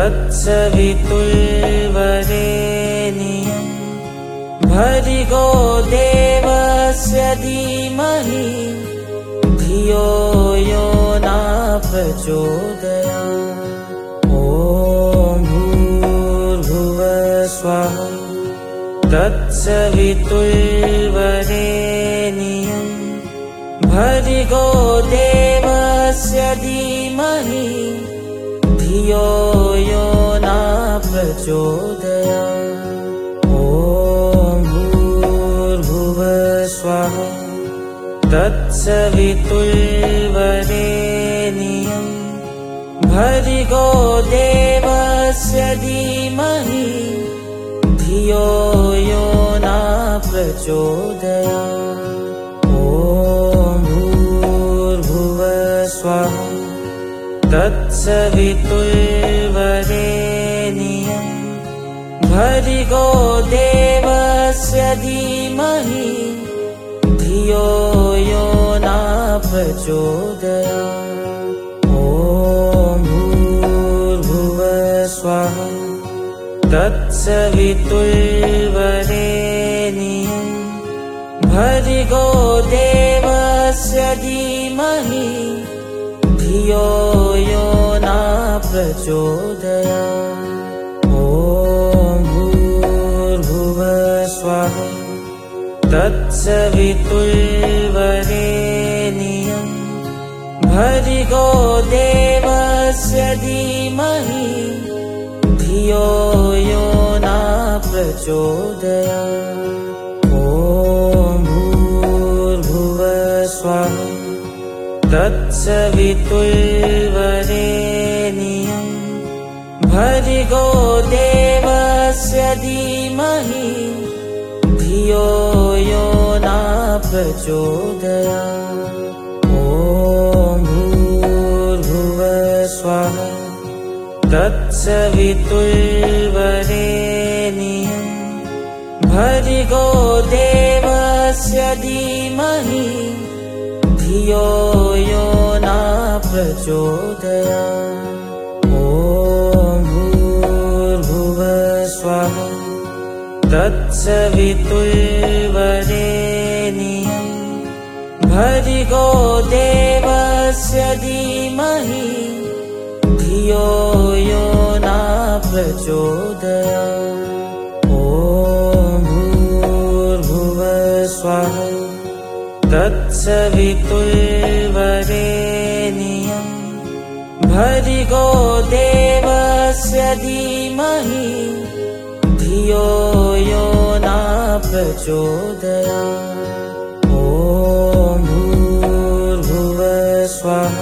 तत्सवितुर्वरेण्यं भर्गो देवस्य धीमहि धियो यो न प्रचोदयात्। ॐ भूर्भुवः स्वः तत्सवितुर्वरेण्यं भर्गो देवस्य धीमहि धियो यो न प्रचोदयात्। ॐ भूर्भुवः स्वः तत्सवितुर्वरेण्यं भर्गो देवस्य धीमहि धियो यो न प्रचोदयात्। ॐ भूर्भुवः स्वः तत्सवितुर्वरेण्यं भर्गो देवस्य धीमहि धियो यो न प्रचोदयात्। ॐ भूर्भुवः स्वः तत्सवितुर्वरेण्यं भर्गो देवस्य धीमहि धियो यो न प्रचोदयात्। ॐ भूर्भुवः स्वः तत्सवितुर्वरेण्यं भर्गो देवस्य धीमहि धियो यो न प्रचोदयात्। ॐ भूर्भुवः स्वः तत्सवितुर्वरेण्यं भर्गो देवस्य धीमहि धियो यो न प्रचोदयात्। ॐ भूर्भुवः स्वः तत्सवितुर्वरेण्यं भर्गो देवस्य धीमहि धियो यो न प्रचोदयात्। ॐ भूर्भुवः स्वः तत्सवितुर्वरेण्यं भर्गो देवस्य धीमहि धियो यो न प्रचोदयात्। ॐ भूर्भुवः स्वः तत्सवितुर्वरेण्यं भर्गो देवस्य धीमहि धियो यो न प्रचोदयात्। ॐ भूर्भुवः स्वः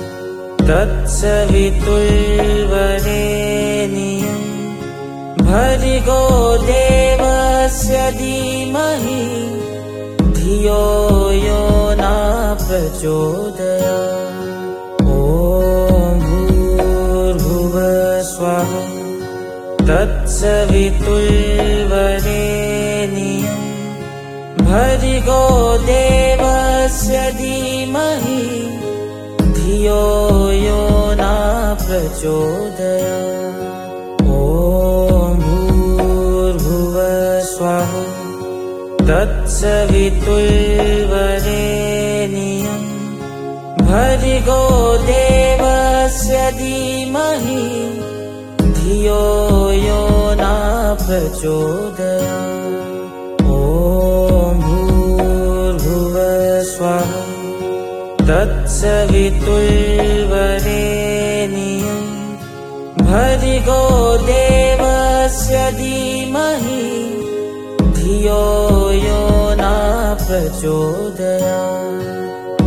तत्सवितुर्वरेण्यं भर्गो देवस्य धीमहि धियो यो न प्रचोदयात्। ॐ भूर्भुवः स्वः तत्सवितुर्वरेण्यं भर्गो देवस्य धीमहि धियो यो न प्रचोदयात्। ॐ भूर्भुवः स्वः तत्सवितुर्वरेण्यं भर्गो देवस्य धीमहि धियो यो न प्रचोदयात्। ॐ भूर्भुवः स्वः तत्सवितुर्वरेण्यं भर्गो देवस्य धीमहि धियो यो न प्रचोदयात्। ॐ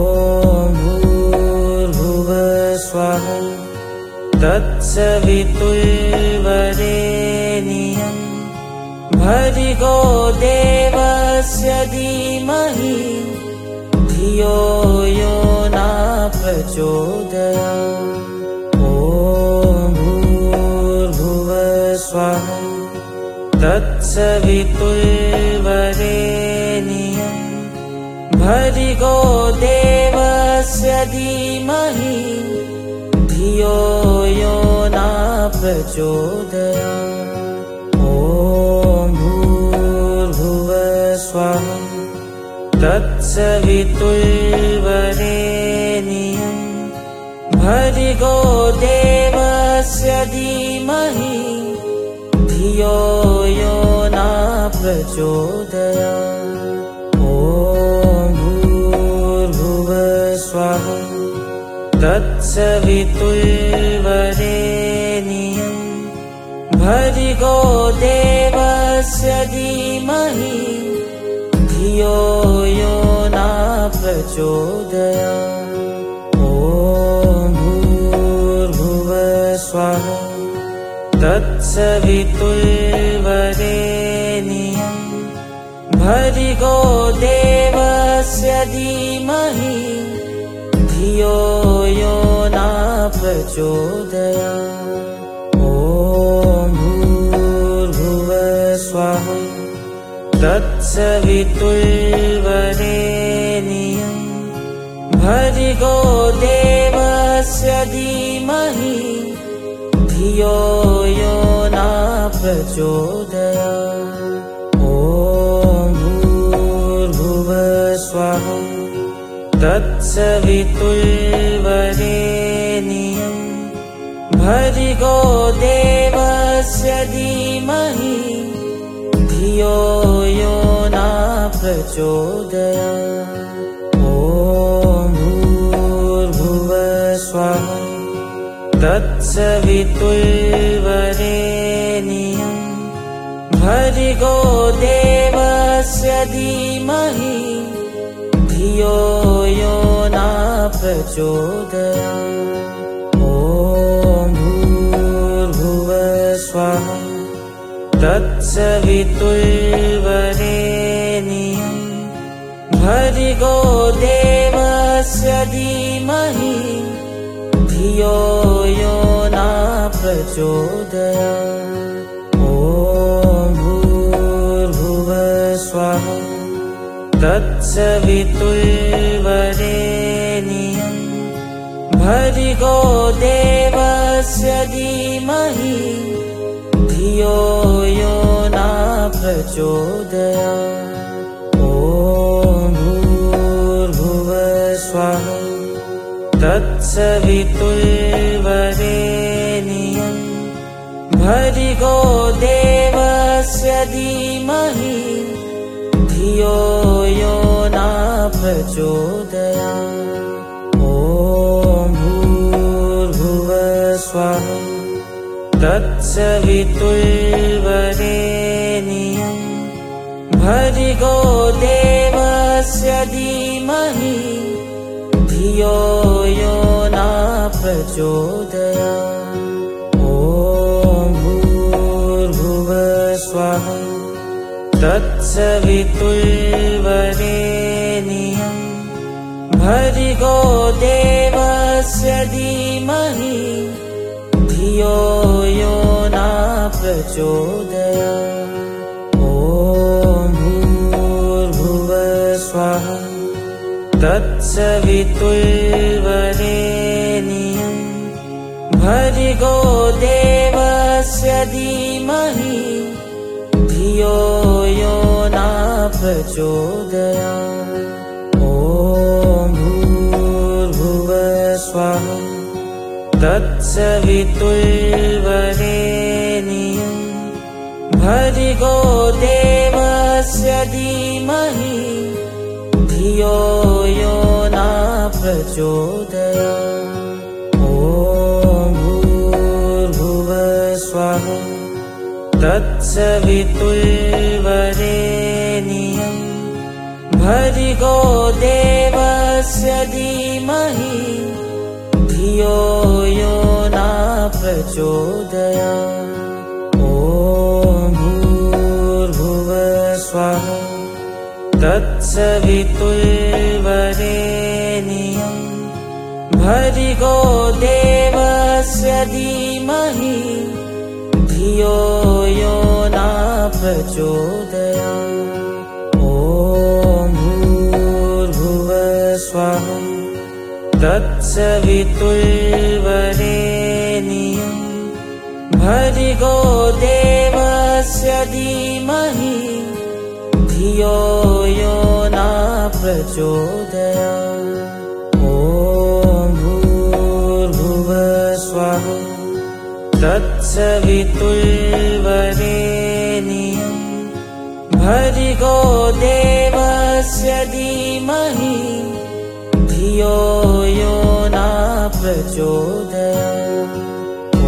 भूर्भुवः स्वः तत्सवितुर्वरेण्यं भर्गो देवस्य धीमहि धियो यो न प्रचोदयात्। ॐ भूर्भुवः स्वः तत्सवितुर्वरेण्यं भर्गो देवस्य धीमहि धियो यो न प्रचोदयात्। ॐ भूर्भुवः स्वः तत्सवितुर्वरेण्यं भर्गो देवस्य धीमहि धियो यो न प्रचोदयात्। ॐ भूर्भुवः स्वः तत्सवितुर्वरेण्यं भर्गो देवस्य धीमहि धियो यो न प्रचोदयात्। ॐ भूर्भुवः स्वः तत्सवितुर्वरेण्यं भर्गो देवस्य धीमहि धियो यो न प्रचोदयात्। ॐ भूर्भुवः स्वः तत्सवितुर्वरेण्यं भर्गो देवस्य धीमहि धियो यो न प्रचोदयात्। ॐ भूर्भुवः स्वः तत्सवितुर्वरेण्यं भर्गो देवस्य धीमहि धियो यो न प्रचोदयात्। ॐ भूर्भुवः स्वः तत्सवितुर्वरेण्यं भर्गो देवस्य धीमहि धियो यो न प्रचोदयात्। ॐ भूर्भुवः स्वः तत्सवितुर्वरेण्यं भर्गो देवस्य धीमहि धियो यो न प्रचोदयात्। ॐ भूर्भुवः स्वः तत्सवितुर्वरेण्यं भर्गो देवस्य धीमहि धियो यो न प्रचोदयात्। ॐ भूर्भुवः स्वः तत्सवितुर्वरेण्यं भर्गो देवस्य धीमहि धियो यो न प्रचोदयात्। ॐ भूर्भुवः स्वः तत्सवितुर्वरेण्यं भर्गो देवस्य धीमहि धियो यो न प्रचोदयात्। ॐ भूर्भुवः स्वः तत्सवितुर्वरेण्यं भर्गो देवस्य धीमहि धियो यो न प्रचोदयात्। ॐ भूर्भुवः स्वः तत्सवितुर्वरेण्यं भर्गो देवस्य धीमहि धियो यो न प्रचोदयात्। ॐ भूर्भुवः स्वः तत्सवितुर्वरेण्यं भर्गो देवस्य धीमहि धियो यो न प्रचोदयात्। ॐ भूर्भुवः स्वः तत्सवितुर्वरेण्यं भर्गो देवस्य धीमहि धियो यो न प्रचोदयात्। ॐ भूर्भुवः स्वः तत्सवितुर्वरेण्यं भर्गो देवस्य धीमहि धियो यो न प्रचोदयात्। ॐ भूर्भुवः स्वः तत्सवितुर्वरेण्यं भर्गो देवस्य धीमहि धियो यो न प्रचोदयात्। ॐ भूर्भुवः स्वः तत्सवितुर्वरेण्यं भर्गो देवस्य धीमहि धियो यो न प्रचोदयात्। ॐ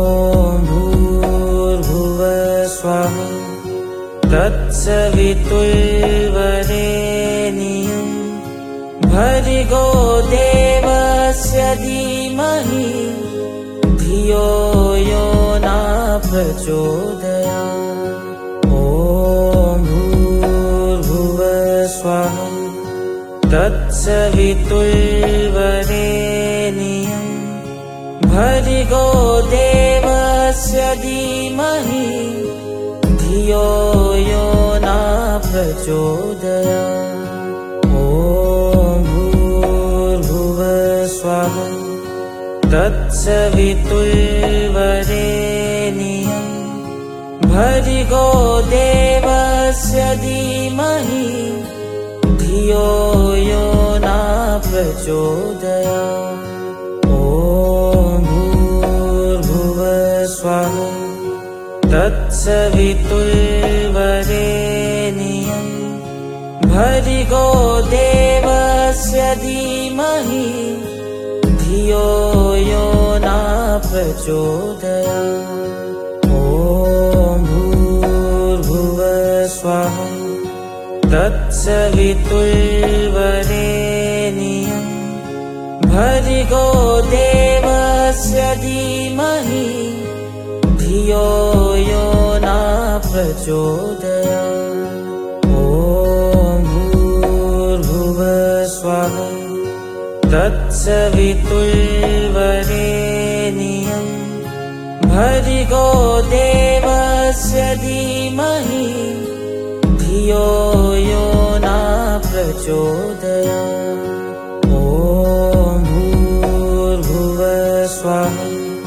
भूर्भुवः स्वः तत्सवितुर्वरेण्यं भर्गो देवस्य धीमहि धियो यो न प्रचोदयात्। ॐ भूर्भुवः स्वः तत्सवितुर्वरेण्यं भर्गो देवस्य धीमहि धियो यो न प्रचोदयात्। ॐ भूर्भुवः स्वः तत्सवितुर्वरेण्यं भर्गो देवस्य धीमहि धियो यो न प्रचोदयात्। ॐ भूर्भुवः स्वः तत्सवितुर्वरेण्यं भर्गो देवस्य धीमहि धियो यो न प्रचोदयात्। ॐ भूर्भुवः स्वः तत्सवितुर्वरेण्यं भर्गो देवस्य धीमहि धियो यो न प्रचोदयात्। ॐ भूर्भुवः स्वः तत्सवितुर्वरेण्यं भर्गो देवस्य धीमहि धियो यो न प्रचोदयात्। ॐ भूर्भुवः स्वः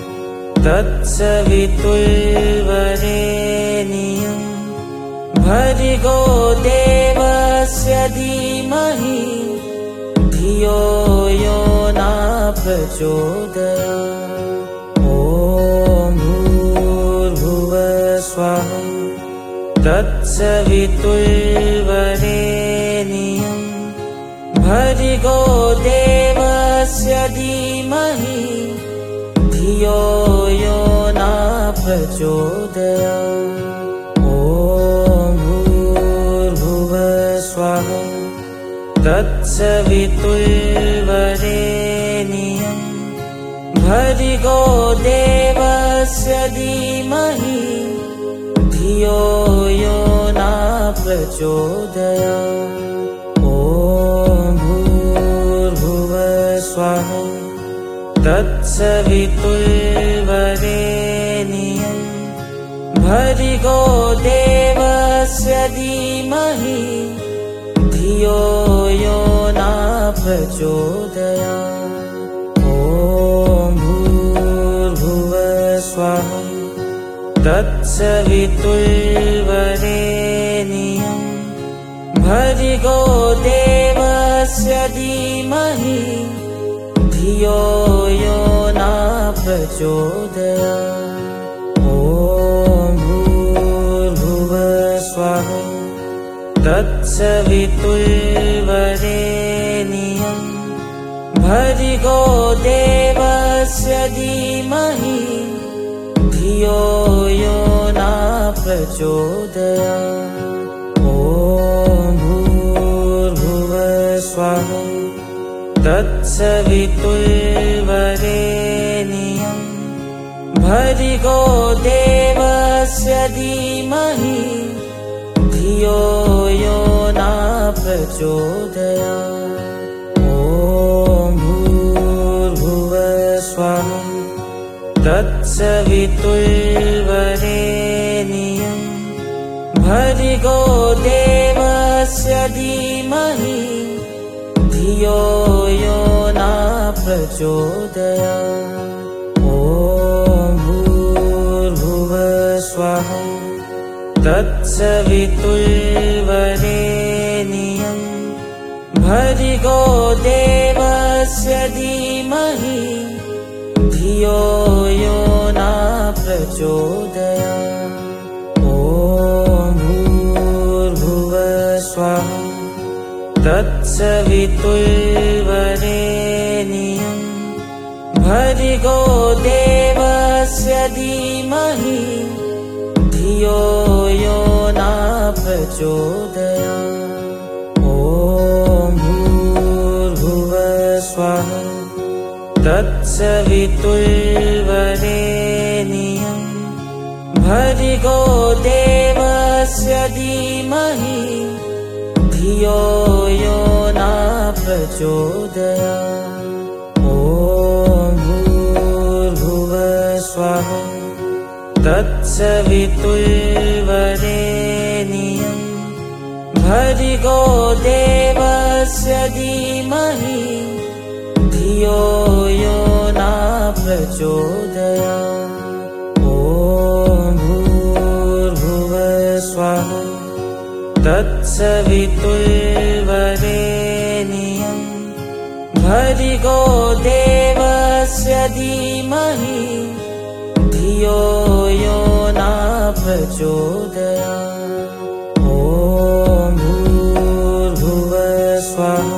तत्सवितुर्वरेण्यं भर्गो देवस्य धीमहि धियो यो न प्रचोदयात्। ॐ भूर्भुवः स्वः तत्सवितुर्वरेण्यं भर्गो देवस्य धीमहि धियो यो न प्रचोदयात्। ॐ भूर्भुवः स्वः तत्सवितुर्वरेण्यं भर्गो देवस्य धीमहि धियो यो न प्रचोदयात्। ॐ भूर्भुवः स्वः तत्सवितुर्वरेण्यं भर्गो देवस्य धीमहि धियो यो न प्रचोदयात्। ॐ भूर्भुवः स्वः तत्सवितुर्वरेण्यं भर्गो देवस्य धीमहि धियो यो न प्रचोदयात्। ॐ भूर्भुवः स्वः तत्सवितुर्वरेण्यं भर्गो देवस्य धीमहि धियो यो न प्रचोदयात्। ॐ भूर्भुवः स्वः तत्सवितुर्वरेण्यं भर्गो देवस्य धीमहि धियो यो न प्रचोदयात्। ॐ भूर्भुवः स्वः तत्सवितुर्वरेण्यं भर्गो देवस्य धीमहि धियो यो न प्रचोदयात्। ॐ तत्सवितुर्वरेण्यं भर्गो देवस्य धीमहि धियो यो न प्रचोदयात्। ॐ भूर्भुवः स्वः तत्सवितुर्वरेण्यं भर्गो देवस्य धीमहि धियो यो न प्रचोदयात्। ॐ भूर्भुवः स्वः तत्सवितुर्वरेण्यं भर्गो देवस्य धीमहि धियो यो न प्रचोदयात्। ॐ भूर्भुवः स्वः तत्सवितुर्वरेण्यं भर्गो देवस्य धीमहि धियो यो न प्रचोदयात्। ॐ भूर्भुवः स्वः तत्सवितुर्वरेण्यं भर्गो देवस्य धीमहि धियो यो न प्रचोदयात्। ॐ भूर्भुवः स्वः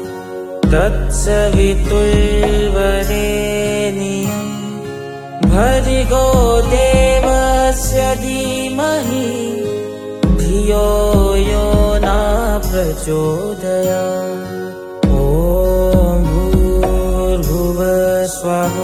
तत्सवितुर्वरेण्यं भर्गो देवस्य धीमहि धियो यो न प्रचोदयात्। ॐ भूर्भुवः स्वः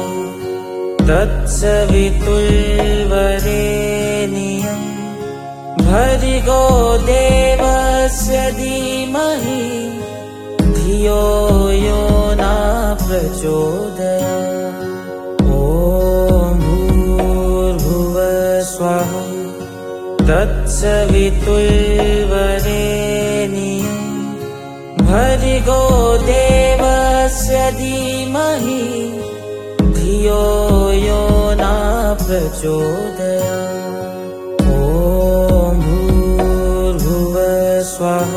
तत्सवितुर्वरेण्यं भर्गो देवस्य धीमहि धियो यो न प्रचोदयात्। ॐ भूर्भुवः स्वः तत्सवितुर्वरेण्यं भर्गो देवस्य धीमहि धियो यो न प्रचोदयात्। ॐ भूर्भुवः स्वः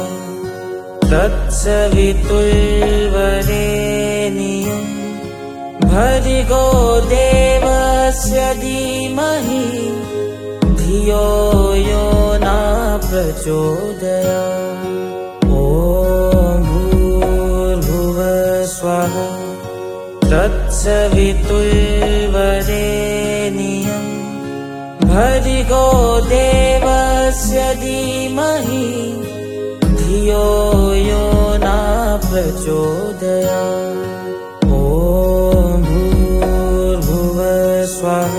तत्सवितुर्वरेण्यं भर्गो देवस्य धीमहि धियो यो न प्रचोदयात्। ॐ भूर्भुवः स्वः तत्सवितुर्वरेण्यं भर्गो देवस्य धीमहि धियो यो न प्रचोदयात्। ॐ भूर्भुवः स्वः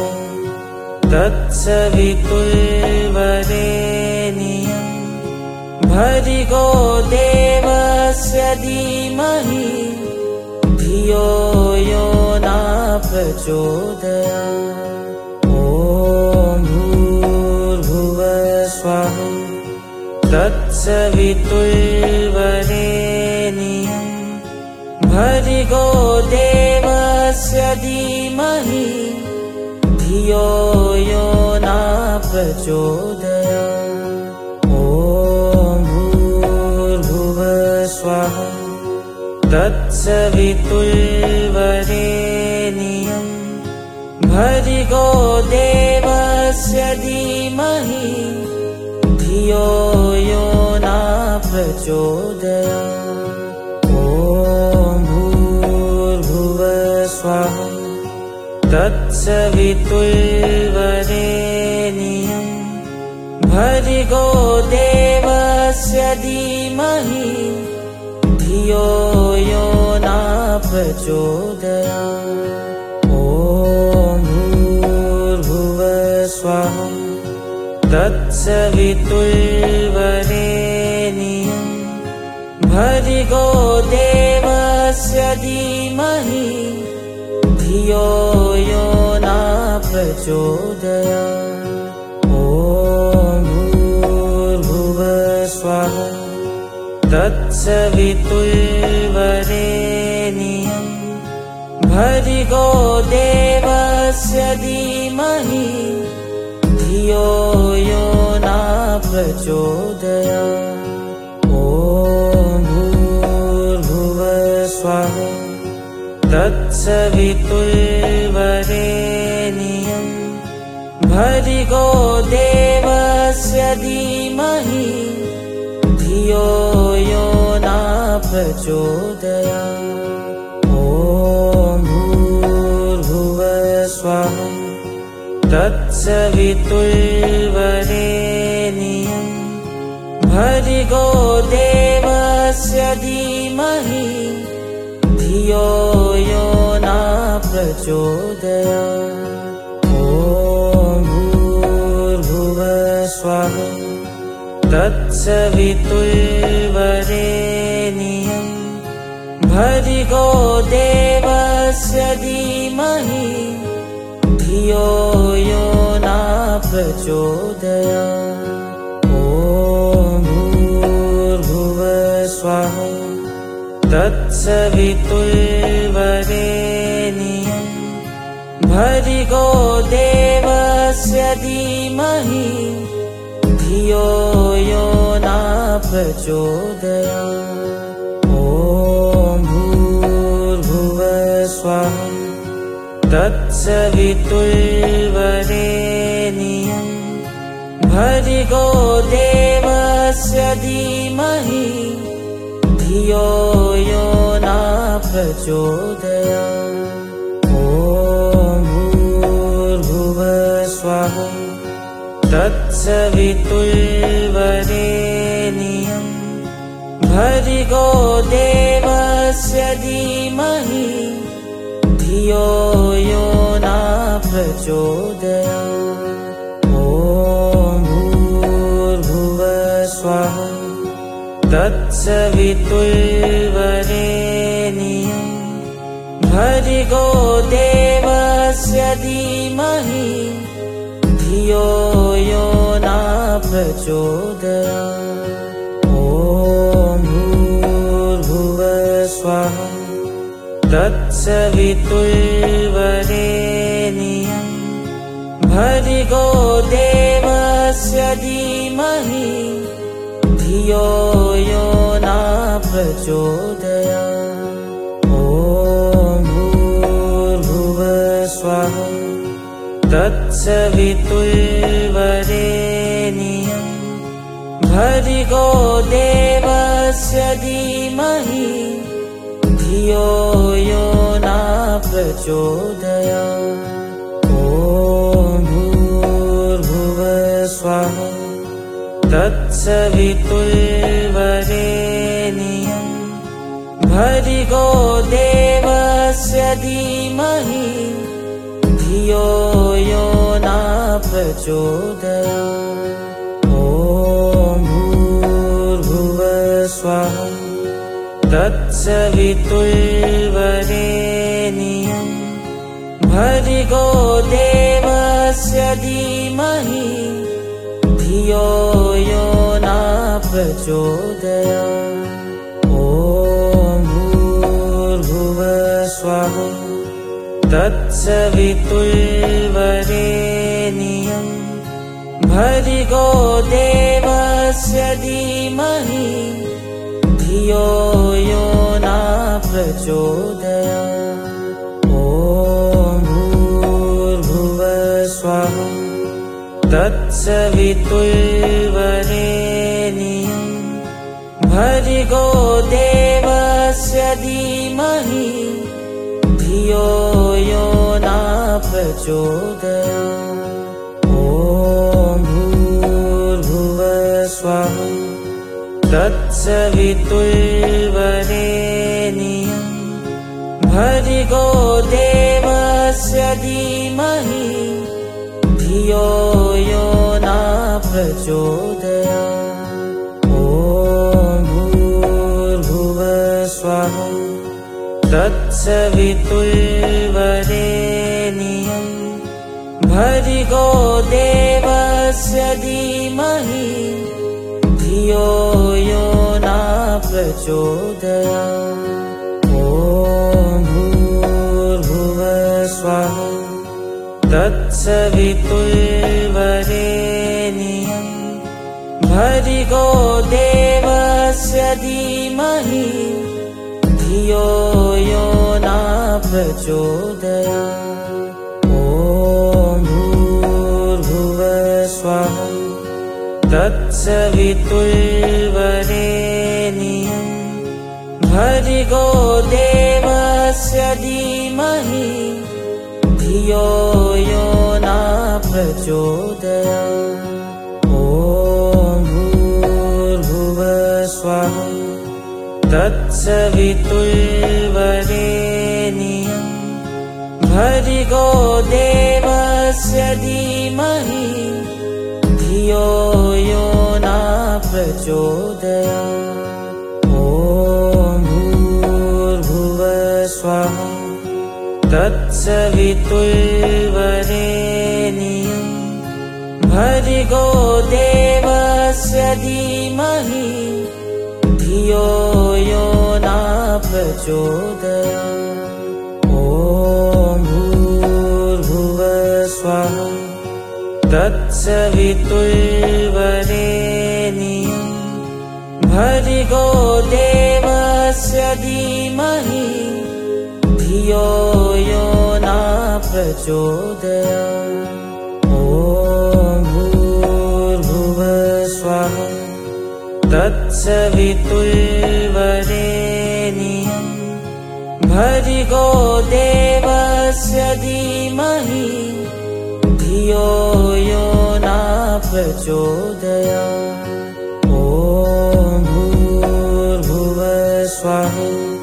तत्सवितुर्वरेण्यं भर्गो देवस्य धीमहि धियो यो न प्रचोदयात्। ॐ भूर्भुवः स्वः तत्सवितुर्वरेण्यं भर्गो देवस्य धीमहि धियो यो न प्रचोदयात्। ॐ भूर्भुवः स्वः तत्सवितुर्वरेण्यं भर्गो देवस्य धीमहि धियो यो न प्रचोदयात्। ॐ भूर्भुवः स्वः तत्सवितुर्वरेण्यं भर्गो देवस्य धीमहि धियो यो न प्रचोदयात्। ॐ भूर्भुवः स्वः तत्सवितुर्वरेण्यं भर्गो देवस्य धीमहि धियो यो न प्रचोदयात्। ॐ भूर्भुवः स्वः तत्सवितुर्वरेण्यं भर्गो देवस्य धीमहि धियो यो न प्रचोदयात्। ॐ भूर्भुवः स्वः तत्सवितुर्वरेण्यं भर्गो देवस्य धीमहि धियो यो न प्रचोदयात्। ॐ भूर्भुवः स्वः तत्सवितुर्वरेण्यं भर्गो देवस्य धीमहि धियो यो न प्रचोदयात्। ॐ भूर्भुवः स्वः तत्सवितुर्वरेण्यं भर्गो देवस्य धीमहि धियो यो न प्रचोदयात्। ॐ भूर्भुवः स्वः तत्सवितुर्वरेण्यं भर्गो देवस्य धीमहि धियो यो न प्रचोदयात्। ॐ भूर्भुवः स्वः तत्सवितुर्वरेण्यं भर्गो देवस्य धीमहि धियो यो न प्रचोदयात्। ॐ भूर्भुवः स्वः तत्सवितुर्वरेण्यं भर्गो देवस्य धीमहि धियो यो न प्रचोदयात्। ॐ भूर्भुवः स्वः तत्सवितुर्वरेण्यं भर्गो देवस्य धीमहि धियो यो न प्रचोदयात्। ॐ भूर्भुवः स्वः तत्सवितुर्वरेण्यं भर्गो देवस्य धीमहि धियो यो न प्रचोदयात्। ॐ भूर्भुवः स्वः तत्सवितुर्वरेण्यं भर्गो देवस्य धीमहि धियो यो न प्रचोदयात्। ॐ भूर्भुवः स्वः तत्सवितुर्वरेण्यं भर्गो देवस्य धीमहि धियो यो न प्रचोदयात्। ॐ भूर्भुवः स्वः तत्सवितुर्वरेण्यं भर्गो देवस्य धीमहि धियो यो न प्रचोदयात्। ॐ भूर्भुवः स्वः तत्सवितुर्वरेण्यं भर्गो देवस्य धीमहि धियो यो न प्रचोदयात्। ॐ भूर्भुवः स्वः तत्सवितुर्वरेण्यं भर्गो देवस्य धीमहि धियो यो न प्रचोदयात्। ॐ भूर्भुवः स्वः तत्सवितुर्वरेण्यं भर्गो देवस्य धीमहि धियो यो न प्रचोदयात्। ॐ भूर्भुवः स्वः तत्सवितुर्वरेण्यं भर्गो देवस्य धीमहि धियो यो न प्रचोदयात्। ॐ भूर्भुवः स्वः तत्सवितुर्वरेण्यं भर्गो देवस्य धीमहि धियो यो न प्रचोदयात्। ॐ भूर्भुवः स्वः तत्सवितुर्वरेण्यं भर्गो देवस्य धीमहि धियो यो न प्रचोदयात्। ॐ भूर्भुवः स्वः तत्सवितुर्वरेण्यं भर्गो देवस्य धीमहि धियो यो न प्रचोदयात्। ॐ भूर्भुवः स्वः तत्सवितुर्वरेण्यं भर्गो देवस्य धीमहि धियो यो न प्रचोदयात्। ॐ भूर्भुवः स्वः तत्सवितुर्वरेण्यं भर्गो देवस्य धीमहि धियो यो न प्रचोदयात्। ॐ भूर्भुवः स्वः तत्सवितुर्वरेण्यं भर्गो देवस्य धीमहि धियो यो न प्रचोदयात्। ॐ भूर्भुवः स्वः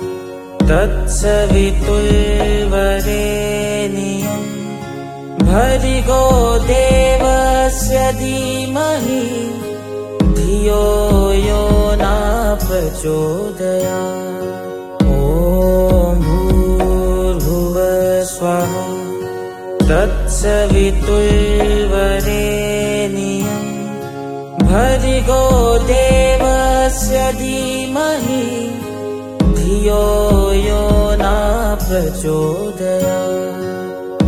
तत्सवितुर्वरेण्यं भर्गो देवस्य धीमहि धियो यो न प्रचोदयात्। ॐ भूर्भुवः स्वः तत्सवितुर्वरेण्यं भर्गो देवस्य धीमहि धियो यो न प्रचोदयात्। ॐ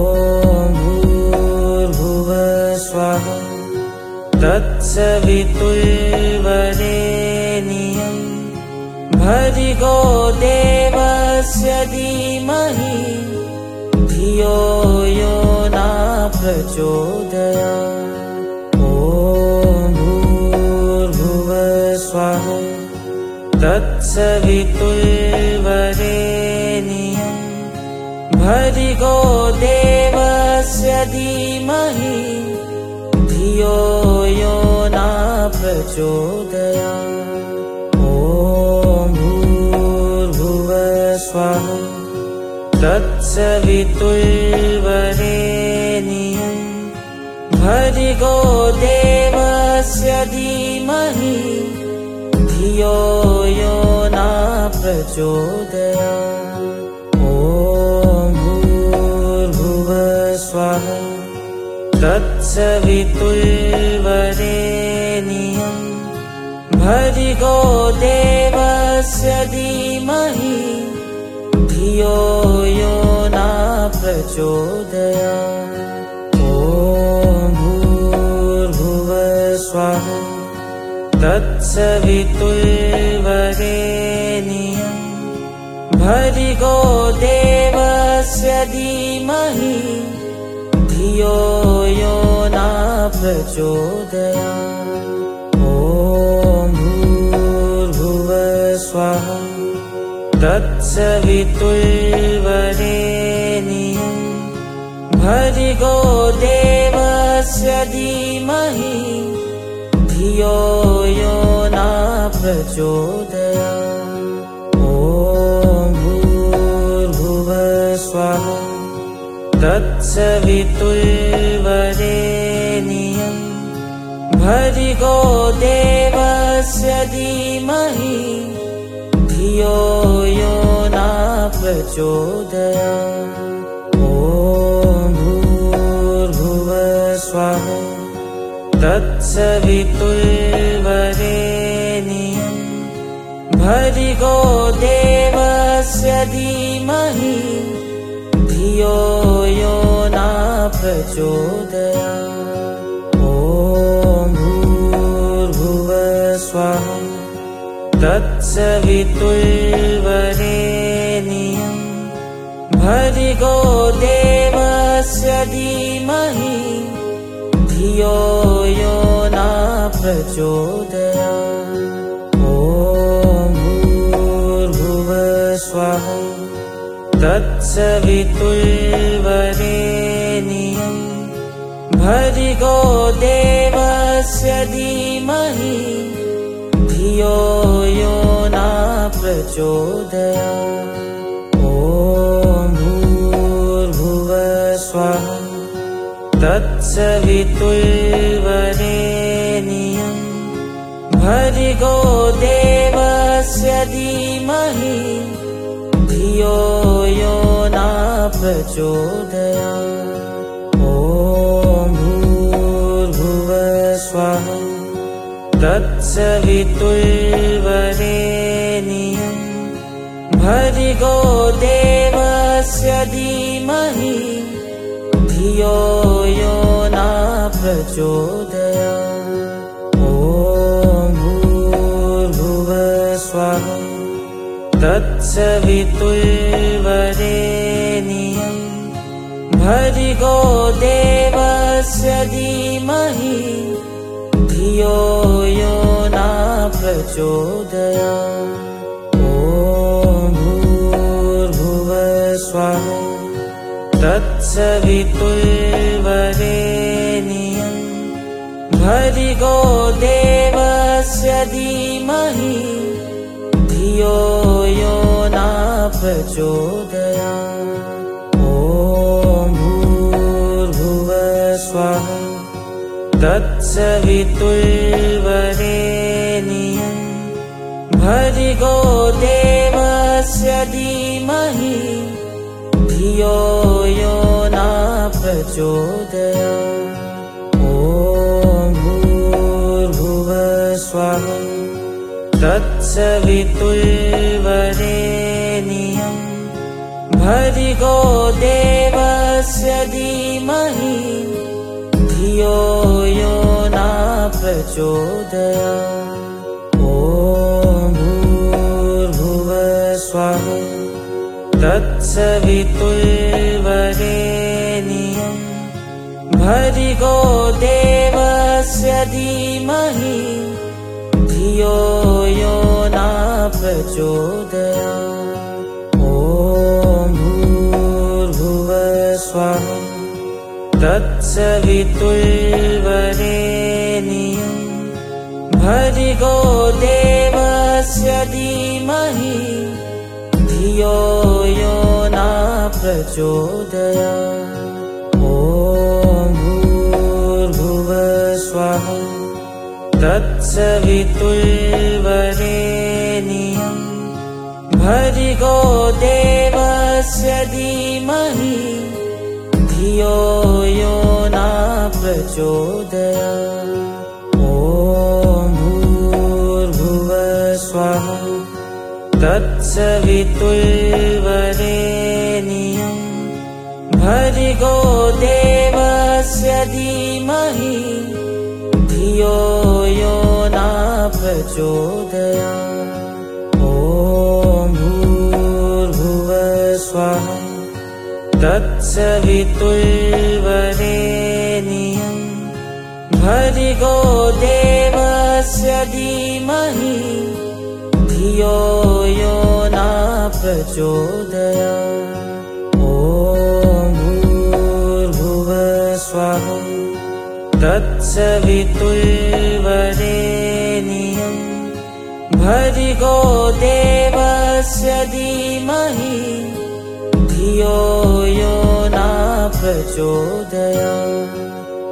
भूर्भुवः स्वः तत्सवितुर्वरेण्यं भर्गो देवस्य धीमहि धियो यो न प्रचोदयात्। ॐ भूर्भुवः स्वः तत्सवितुर्वरेण्यं भर्गो देवस्य धीमहि धियो यो न प्रचोदयात्। ॐ भूर्भुवः स्वः तत्सवितुर्वरेण्यं भर्गो देवस्य धीमहि धियो यो न प्रचोदयात्। ॐ भूर्भुवः स्वः तत्सवितुर्वरेण्यं भर्गो देवस्य धीमहि धियो यो न प्रचोदयात्। ॐ भूर्भुवः स्वः तत्सवितुर्वरेण्यं भर्गो देवस्य धीमहि धियो यो न प्रचोदयात्। ॐ भूर्भुवः स्वः तत्सवितुर्वरेण्यं भर्गो देवस्य धीमहि धियो यो न प्रचोदयात्। ॐ भूर्भुवः स्वः तत्सवितुर्वरेण्यं भर्गो देवस्य धीमहि धियो यो न प्रचोदयात्। ॐ भूर्भुवः स्वः तत्सवितुर्वरेण्यं भर्गो देवस्य धीमहि धियो यो न प्रचोदयात्। ॐ भूर्भुवः स्वः तत्सवितुर्वरेण्यं भर्गो देवस्य धीमहि धियो यो न प्रचोदयात्। ॐ भूर्भुवः स्वः तत्सवितुर्वरेण्यं भर्गो देवस्य धीमहि धियो यो न प्रचोदयात्। ॐ भूर्भुवः स्वः तत्सवितुर्वरेण्यं भर्गो देवस्य धीमहि धियो यो न प्रचोदयात्। ॐ भूर्भुवः स्वः तत्सवितुर्वरेण्यं भर्गो देवस्य धीमहि धियो यो न प्रचोदयात्। ॐ भूर्भुवः स्वः तत्सवितुर्वरेण्यं भर्गो देवस्य धीमहि धियो यो न प्रचोदयात्। ॐ भूर्भुवः स्वः तत्सवितुर्वरेण्यं भर्गो देवस्य धीमहि धियो यो न प्रचोदयात्। ॐ भूर्भुवः स्वः तत्सवितुर्वरेण्यं भर्गो देवस्य धीमहि धियो यो न प्रचोदयात्। ॐ भूर्भुवः स्वः तत्सवितुर्वरेण्यं भर्गो देवस्य धीमहि धियो यो न प्रचोदयात्। ॐ भूर्भुवः स्वः तत्सवितुर्वरेण्यं भर्गो देवस्य धीमहि धियो यो न प्रचोदयात्। ॐ भूर्भुवः स्वः तत्सवितुर्वरेण्यं भर्गो देवस्य धीमहि धियो यो न प्रचोदयात्। ॐ भूर्भुवः स्वः तत्सवितुर्वरेण्यं भर्गो देवस्य धीमहि धियो यो न प्रचोदयात्। ॐ भूर्भुवः स्वः तत्सवितुर्वरेण्यं भर्गो देवस्य धीमहि धियो यो न प्रचोदयात्। ॐ भूर्भुवः स्वः तत्सवितुर्वरेण्यं भर्गो देवस्य धीमहि धियो यो न प्रचोदयात्। ॐ भूर्भुवः स्वः तत्सवितुर्वरेण्यं भर्गो देवस्य धीमहि धियो यो न प्रचोदयात्।